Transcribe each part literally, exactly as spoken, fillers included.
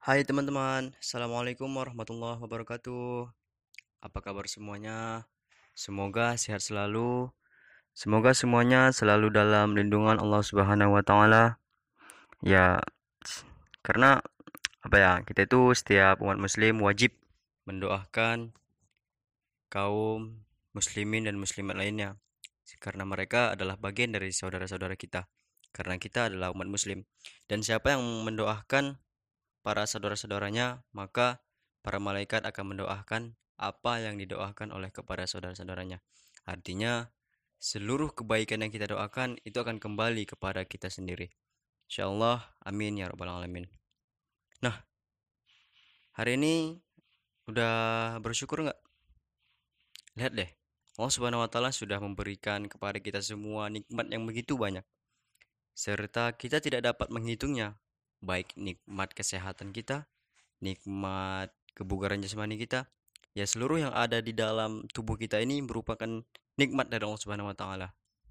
Hai teman-teman, Assalamualaikum warahmatullahi wabarakatuh. Apa kabar semuanya? Semoga sehat selalu. Semoga semuanya selalu dalam lindungan Allah Subhanahu wa taala. Ya, s- karena apa ya? Kita itu setiap umat muslim wajib mendoakan kaum muslimin dan muslimat lainnya karena mereka adalah bagian dari saudara-saudara kita. Karena kita adalah umat muslim. Dan siapa yang mendoakan para saudara-saudaranya, maka para malaikat akan mendoakan apa yang didoakan oleh kepada saudara-saudaranya. Artinya, seluruh kebaikan yang kita doakan itu akan kembali kepada kita sendiri. Insyaallah, amin ya rabbal alamin. Nah, hari ini udah bersyukur nggak? Lihat deh, Allah Subhanahu wa taala sudah memberikan kepada kita semua nikmat yang begitu banyak, serta kita tidak dapat menghitungnya, baik nikmat kesehatan kita, nikmat kebugaran jasmani kita. Ya, seluruh yang ada di dalam tubuh kita ini merupakan nikmat dari Allah Subhanahu wa taala.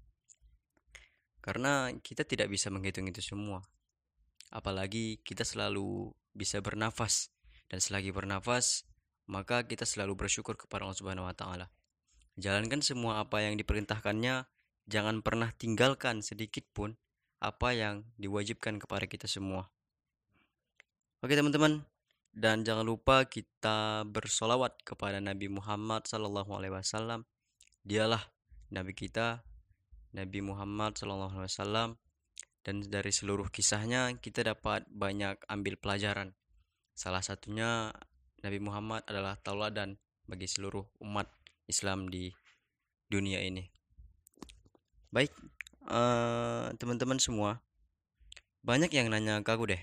Karena kita tidak bisa menghitung itu semua. Apalagi kita selalu bisa bernafas, dan selagi bernafas, maka kita selalu bersyukur kepada Allah Subhanahu wa taala. Jalankan semua apa yang diperintahkannya, jangan pernah tinggalkan sedikit pun apa yang diwajibkan kepada kita semua. Oke teman-teman, dan jangan lupa kita bersolawat kepada Nabi Muhammad Sallallahu Alaihi Wasallam. Dialah Nabi kita, Nabi Muhammad Sallallahu Alaihi Wasallam. Dan dari seluruh kisahnya kita dapat banyak ambil pelajaran. Salah satunya Nabi Muhammad adalah tauladan bagi seluruh umat Islam di dunia ini. Baik, eh, teman-teman semua, banyak yang nanya ke aku deh.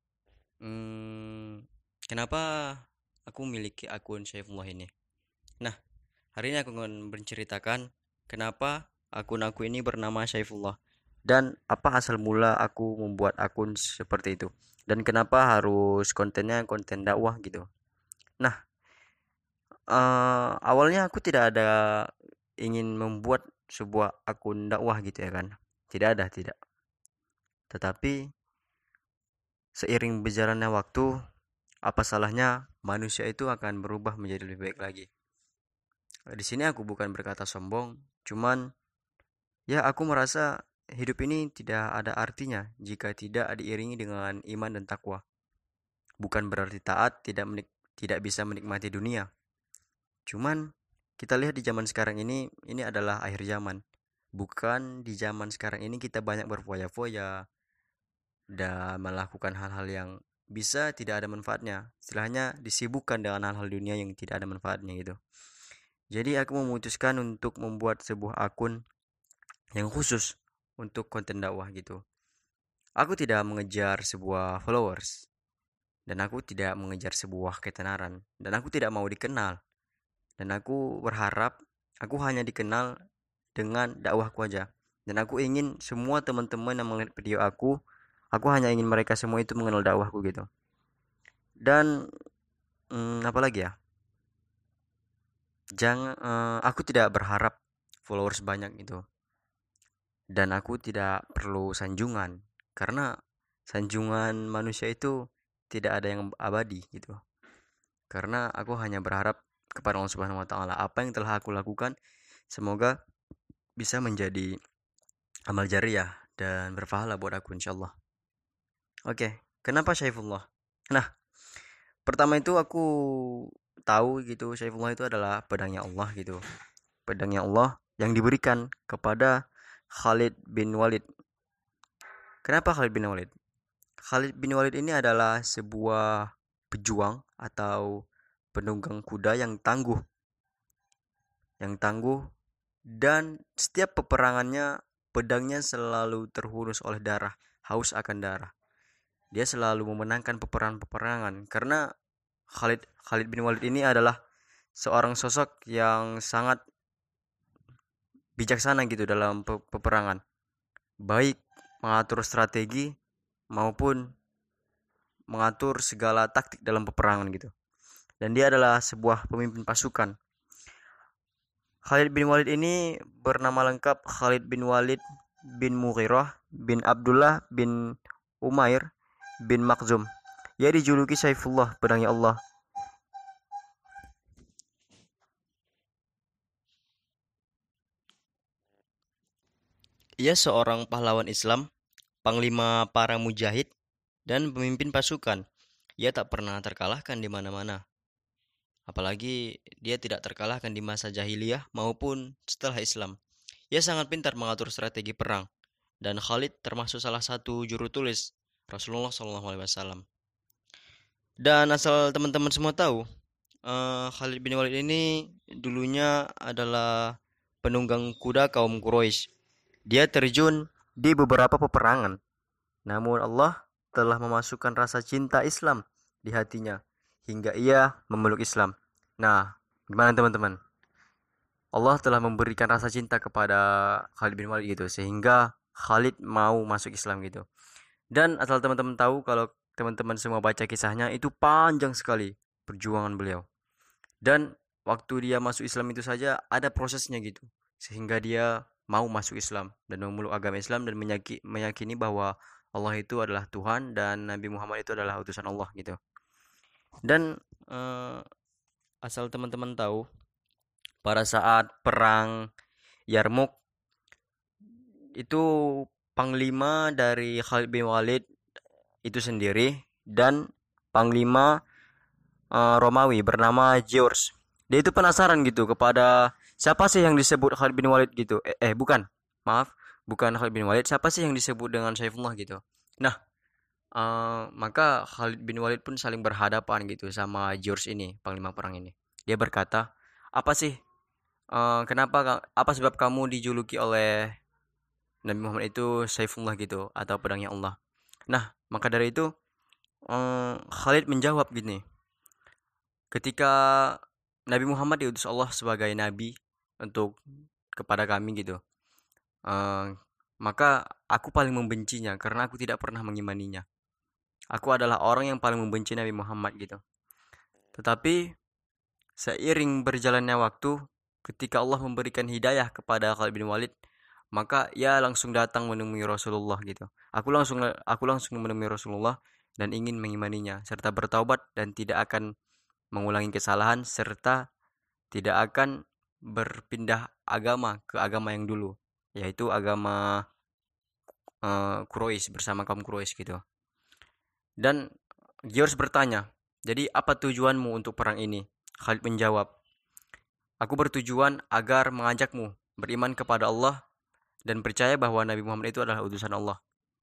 Hmm, kenapa aku memiliki akun Saifullah ini? Nah, hari ini aku akan menceritakan kenapa akun aku ini bernama Saifullah dan apa asal mula aku membuat akun seperti itu dan kenapa harus kontennya konten dakwah gitu. Nah, eh, awalnya aku tidak ada ingin membuat sebuah akun dakwah gitu ya kan. Tidak ada, tidak. Tetapi seiring berjalannya waktu, apa salahnya manusia itu akan berubah menjadi lebih baik lagi. Di sini aku bukan berkata sombong, cuman ya aku merasa hidup ini tidak ada artinya jika tidak diiringi dengan iman dan takwa. Bukan berarti taat tidak menik tidak bisa menikmati dunia. Cuman kita lihat di zaman sekarang ini, ini adalah akhir zaman. Bukan di zaman sekarang ini kita banyak berfoya-foya dan melakukan hal-hal yang bisa tidak ada manfaatnya. Istilahnya disibukkan dengan hal-hal dunia yang tidak ada manfaatnya gitu. Jadi aku memutuskan untuk membuat sebuah akun yang khusus untuk konten dakwah gitu. Aku tidak mengejar sebuah followers dan aku tidak mengejar sebuah ketenaran dan aku tidak mau dikenal dan aku berharap aku hanya dikenal dengan dakwahku aja. Dan aku ingin semua teman-teman yang melihat video aku, aku hanya ingin mereka semua itu mengenal dakwahku gitu. Dan hmm, apa lagi ya? Jangan eh, aku tidak berharap followers banyak gitu. Dan aku tidak perlu sanjungan karena sanjungan manusia itu tidak ada yang abadi gitu. Karena aku hanya berharap kepada Allah Subhanahu wa taala apa yang telah aku lakukan semoga bisa menjadi amal jariah dan berpahala buat aku insyaallah. Oke, kenapa Syaifullah? Nah, pertama itu aku tahu gitu Syaifullah itu adalah pedangnya Allah gitu. Pedangnya Allah yang diberikan kepada Khalid bin Walid. Kenapa Khalid bin Walid? Khalid bin Walid ini adalah sebuah pejuang atau penunggang kuda yang tangguh, yang tangguh dan setiap peperangannya pedangnya selalu terhunus oleh darah, haus akan darah. Dia selalu memenangkan peperangan-peperangan karena Khalid Khalid bin Walid ini adalah seorang sosok yang sangat bijaksana gitu dalam pe- peperangan, baik mengatur strategi maupun mengatur segala taktik dalam peperangan gitu. Dan dia adalah sebuah pemimpin pasukan. Khalid bin Walid ini bernama lengkap Khalid bin Walid bin Mughirah bin Abdullah bin Umair bin Makhzum. Ia dijuluki Saifullah, pedangnya Allah. Ia seorang pahlawan Islam, panglima para mujahid, dan pemimpin pasukan. Ia tak pernah terkalahkan di mana-mana. Apalagi dia tidak terkalahkan di masa jahiliyah maupun setelah Islam. Ia sangat pintar mengatur strategi perang, dan Khalid termasuk salah satu juru tulis Rasulullah shallallahu alaihi wasallam. Dan asal teman-teman semua tahu, eh, Khalid bin Walid ini dulunya adalah penunggang kuda kaum Quraisy. Dia terjun di beberapa peperangan. Namun Allah telah memasukkan rasa cinta Islam di hatinya hingga ia memeluk Islam. Nah, gimana teman-teman? Allah telah memberikan rasa cinta kepada Khalid bin Walid gitu sehingga Khalid mau masuk Islam gitu. Dan asal teman-teman tahu, kalau teman-teman semua baca kisahnya, itu panjang sekali perjuangan beliau. Dan waktu dia masuk Islam itu saja ada prosesnya gitu. Sehingga dia mau masuk Islam dan memeluk agama Islam dan meyakini bahwa Allah itu adalah Tuhan dan Nabi Muhammad itu adalah utusan Allah gitu. Dan eh, asal teman-teman tahu, pada saat perang Yarmuk itu panglima dari Khalid bin Walid itu sendiri dan panglima eh, Romawi bernama George. Dia itu penasaran gitu kepada siapa sih yang disebut Khalid bin Walid gitu. Eh, eh bukan, maaf, bukan Khalid bin Walid. Siapa sih yang disebut dengan Saifullah gitu. Nah, eh, maka Khalid bin Walid pun saling berhadapan gitu sama George ini, panglima perang ini. Dia berkata, apa sih? eh, kenapa? Apa sebab kamu dijuluki oleh Nabi Muhammad itu Saifullah gitu atau pedangnya Allah? Nah, maka dari itu eh, Khalid menjawab gini. Ketika Nabi Muhammad diutus Allah sebagai nabi untuk kepada kami gitu, eh, maka aku paling membencinya karena aku tidak pernah mengimaninya. Aku adalah orang yang paling membenci Nabi Muhammad gitu. Tetapi seiring berjalannya waktu, ketika Allah memberikan hidayah kepada Khalid bin Walid, maka ia langsung datang menemui Rasulullah gitu. Aku langsung aku langsung menemui Rasulullah dan ingin mengimaninya serta bertaubat dan tidak akan mengulangi kesalahan serta tidak akan berpindah agama ke agama yang dulu, yaitu agama uh, Quraisy bersama kaum Quraisy gitu. Dan George bertanya, jadi apa tujuanmu untuk perang ini? Khalid menjawab, aku bertujuan agar mengajakmu beriman kepada Allah dan percaya bahwa Nabi Muhammad itu adalah utusan Allah.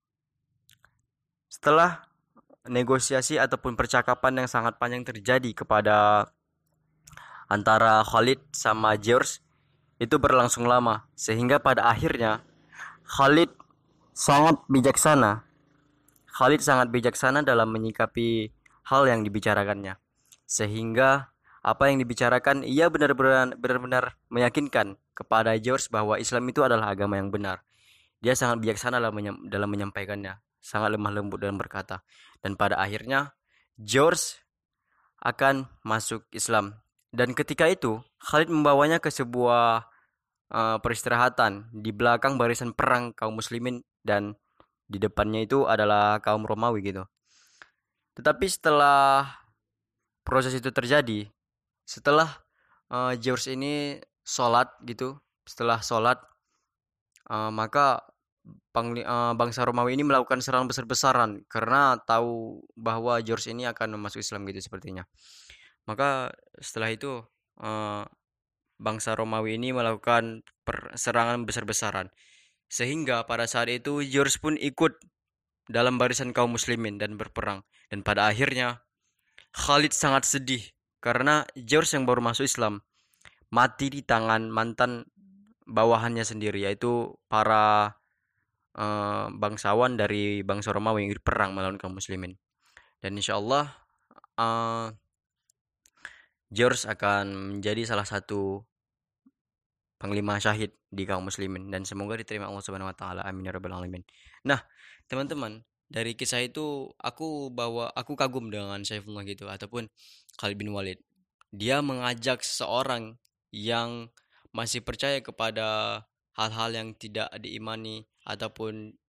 Setelah negosiasi ataupun percakapan yang sangat panjang terjadi kepada antara Khalid sama George, itu berlangsung lama sehingga pada akhirnya Khalid sangat bijaksana. Khalid sangat bijaksana dalam menyikapi hal yang dibicarakannya. Sehingga apa yang dibicarakan ia benar-benar benar-benar meyakinkan kepada George bahwa Islam itu adalah agama yang benar. Dia sangat bijaksana dalam, menyam, dalam menyampaikannya, sangat lemah lembut dalam berkata. Dan pada akhirnya George akan masuk Islam. Dan ketika itu Khalid membawanya ke sebuah uh, peristirahatan di belakang barisan perang kaum muslimin dan di depannya itu adalah kaum Romawi gitu. Tetapi setelah proses itu terjadi, setelah uh, George ini sholat gitu, setelah sholat uh, maka pangli, uh, bangsa Romawi ini melakukan serangan besar-besaran karena tahu bahwa George ini akan masuk Islam gitu sepertinya. Maka setelah itu uh, bangsa Romawi ini melakukan serangan besar-besaran. Sehingga pada saat itu George pun ikut dalam barisan kaum muslimin dan berperang. Dan pada akhirnya Khalid sangat sedih karena George yang baru masuk Islam mati di tangan mantan bawahannya sendiri, yaitu para uh, bangsawan dari bangsa Romawi yang berperang melawan kaum muslimin. Dan insya Allah uh, George akan menjadi salah satu panglima syahid di kaum muslimin dan semoga diterima Allah Subhanahu wa taala. Amin ya rabbal alamin. Nah, teman-teman, dari kisah itu aku bawa aku kagum dengan Saifullah gitu ataupun Khalid bin Walid. Dia mengajak seseorang yang masih percaya kepada hal-hal yang tidak diimani ataupun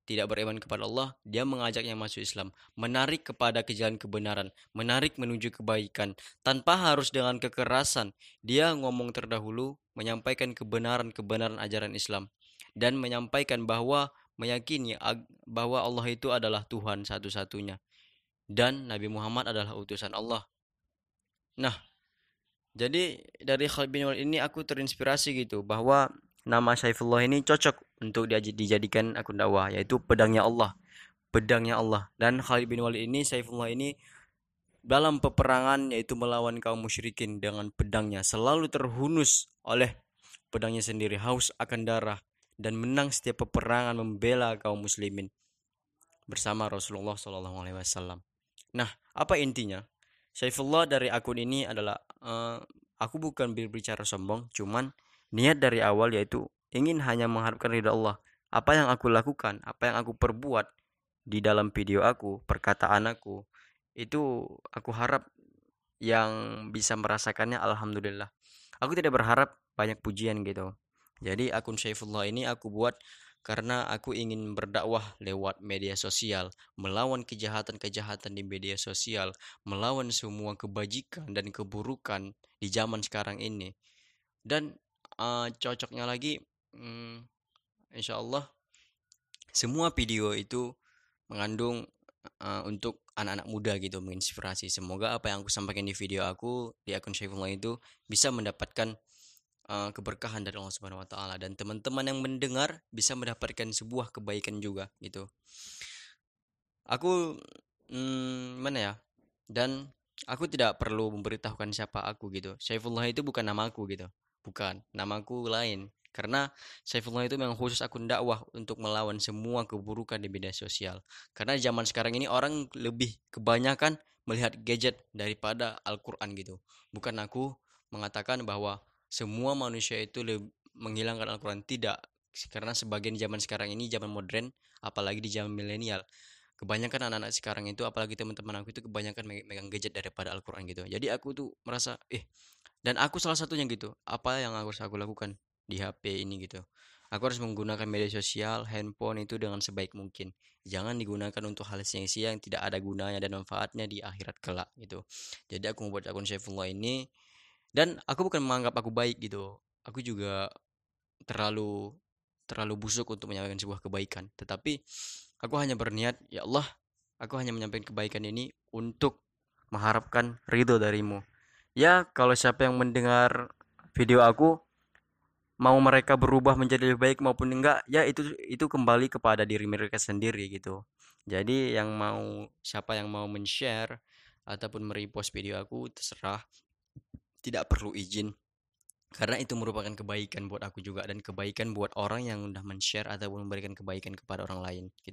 tidak beriman kepada Allah, dia mengajaknya masuk Islam, menarik kepada ke jalan kebenaran, menarik menuju kebaikan, tanpa harus dengan kekerasan. Dia ngomong terdahulu, menyampaikan kebenaran-kebenaran ajaran Islam, dan menyampaikan bahwa meyakini bahwa Allah itu adalah Tuhan satu-satunya, dan Nabi Muhammad adalah utusan Allah. Nah, jadi dari Khalid bin Walid ini aku terinspirasi gitu, bahwa nama Saifullah ini cocok untuk dijadikan akun dakwah, yaitu pedangnya Allah. Pedangnya Allah. Dan Khalid bin Walid ini, Saifullah ini, dalam peperangan yaitu melawan kaum musyrikin dengan pedangnya, selalu terhunus oleh pedangnya sendiri, haus akan darah, dan menang setiap peperangan membela kaum muslimin bersama Rasulullah shallallahu alaihi wasallam. Nah, apa intinya? Saifullah dari akun ini adalah, uh, aku bukan berbicara sombong, cuman niat dari awal yaitu ingin hanya mengharapkan ridha Allah. Apa yang aku lakukan, apa yang aku perbuat di dalam video aku, perkataan aku, itu aku harap yang bisa merasakannya alhamdulillah. Aku tidak berharap banyak pujian gitu. Jadi akun Saifullah ini aku buat karena aku ingin berdakwah lewat media sosial, melawan kejahatan-kejahatan di media sosial, melawan semua kebajikan dan keburukan di zaman sekarang ini. Dan uh, cocoknya lagi, hmm, insya Allah semua video itu mengandung uh, untuk anak-anak muda gitu, menginspirasi. Semoga apa yang aku sampaikan di video aku di akun Saifullah itu bisa mendapatkan uh, keberkahan dari Allah Subhanahu wa taala, dan teman-teman yang mendengar bisa mendapatkan sebuah kebaikan juga gitu. Aku hmm, mana ya? Dan aku tidak perlu memberitahukan siapa aku gitu. Saifullah itu bukan nama aku gitu. Bukan, namaku lain. Karena Saifullah itu memang khusus akun dakwah untuk melawan semua keburukan di media sosial. Karena zaman sekarang ini orang lebih kebanyakan melihat gadget daripada Al-Quran gitu. Bukan aku mengatakan bahwa semua manusia itu menghilangkan Al-Quran, tidak. Karena sebagian zaman sekarang ini zaman modern, apalagi di zaman milenial, kebanyakan anak-anak sekarang itu, apalagi teman-teman aku itu kebanyakan megang gadget daripada Al-Quran gitu. Jadi aku tuh merasa, eh, dan aku salah satunya gitu. Apa yang harus aku lakukan di H P ini gitu? Aku harus menggunakan media sosial, handphone itu dengan sebaik mungkin. Jangan digunakan untuk hal sia-sia yang tidak ada gunanya dan manfaatnya di akhirat kelak gitu. Jadi aku membuat akun Saifullah ini, dan aku bukan menganggap aku baik gitu. Aku juga terlalu terlalu busuk untuk menyampaikan sebuah kebaikan. Tetapi aku hanya berniat, ya Allah, aku hanya menyampaikan kebaikan ini untuk mengharapkan ridho darimu. Ya, kalau siapa yang mendengar video aku, mau mereka berubah menjadi lebih baik maupun enggak, ya itu itu kembali kepada diri mereka sendiri gitu. Jadi yang mau, siapa yang mau men-share ataupun merepost video aku, terserah, tidak perlu izin. Karena itu merupakan kebaikan buat aku juga, dan kebaikan buat orang yang udah men-share ataupun memberikan kebaikan kepada orang lain gitu.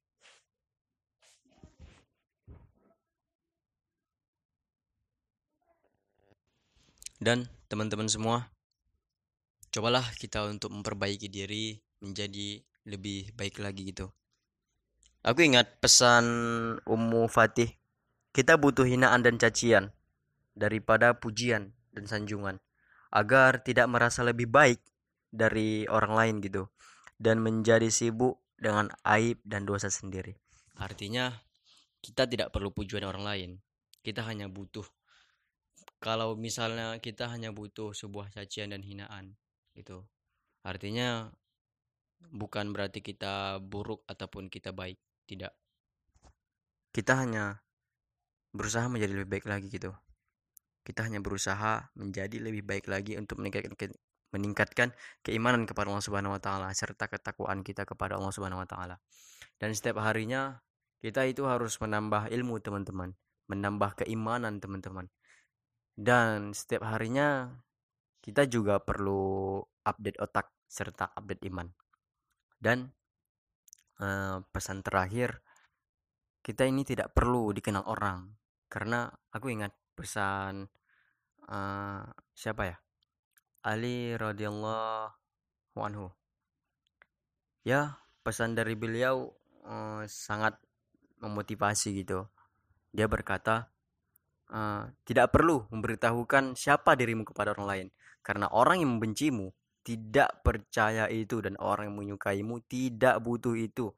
Dan teman-teman semua, cobalah kita untuk memperbaiki diri menjadi lebih baik lagi gitu. Aku ingat pesan Ummu Fatih, kita butuh hinaan dan cacian daripada pujian dan sanjungan, agar tidak merasa lebih baik dari orang lain gitu, dan menjadi sibuk dengan aib dan dosa sendiri. Artinya kita tidak perlu pujian orang lain. Kita hanya butuh, kalau misalnya kita hanya butuh sebuah cacian dan hinaan gitu, artinya bukan berarti kita buruk ataupun kita baik. Tidak. Kita hanya berusaha menjadi lebih baik lagi gitu. Kita hanya berusaha menjadi lebih baik lagi untuk meningkatkan ke, meningkatkan keimanan kepada Allah Subhanahu wa taala serta ketakwaan kita kepada Allah Subhanahu wa taala. Dan setiap harinya kita itu harus menambah ilmu, teman-teman, menambah keimanan, teman-teman. Dan setiap harinya kita juga perlu update otak serta update iman. Dan eh, pesan terakhir, kita ini tidak perlu dikenal orang. Karena aku ingat pesan uh, siapa ya, Ali radhiyallahu anhu. Ya, pesan dari beliau uh, sangat memotivasi gitu. Dia berkata, uh, tidak perlu memberitahukan siapa dirimu kepada orang lain, karena orang yang membencimu tidak percaya itu, dan orang yang menyukaimu tidak butuh itu.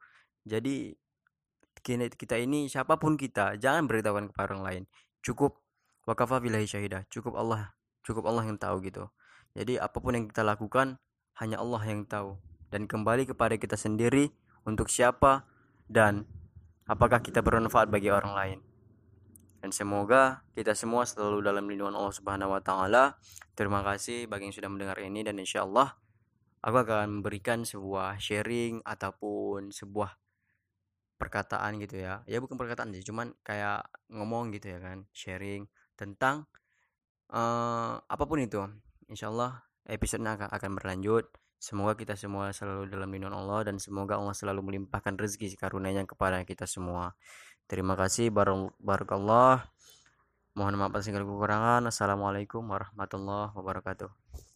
Jadi kini kita ini, siapapun kita, jangan beritahukan kepada orang lain. Cukup wakafa billahi syahidah. Cukup Allah, cukup Allah yang tahu gitu. Jadi apapun yang kita lakukan hanya Allah yang tahu, dan kembali kepada kita sendiri untuk siapa dan apakah kita bermanfaat bagi orang lain. Dan semoga kita semua selalu dalam lindungan Allah Subhanahu wa taala. Terima kasih bagi yang sudah mendengar ini, dan insyaallah aku akan memberikan sebuah sharing ataupun sebuah perkataan gitu ya. Ya bukan perkataan sih, cuman kayak ngomong gitu ya kan, sharing tentang eh, apapun itu. Insyaallah episode akan akan berlanjut. Semoga kita semua selalu dalam lindungan Allah, dan semoga Allah selalu melimpahkan rezeki karunia-Nya kepada kita semua. Terima kasih. Barakallah. Mohon maaf atas segala kekurangan. Assalamualaikum warahmatullahi wabarakatuh.